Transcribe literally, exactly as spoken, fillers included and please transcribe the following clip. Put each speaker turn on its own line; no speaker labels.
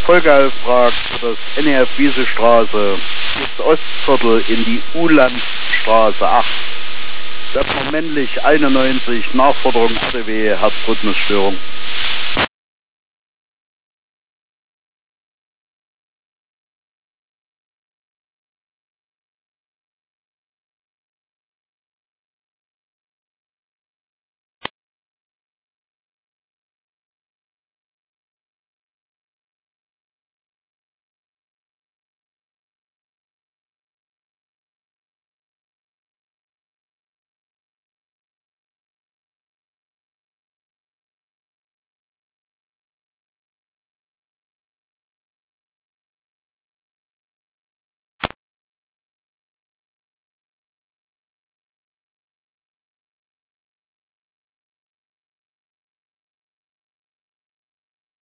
Volker fragt für das N E F Wiesestraße, das Ostviertel in die U-Landstraße acht. Webner männlich einundneunzig, Nachforderung R D W, Herzrhythmusstörung.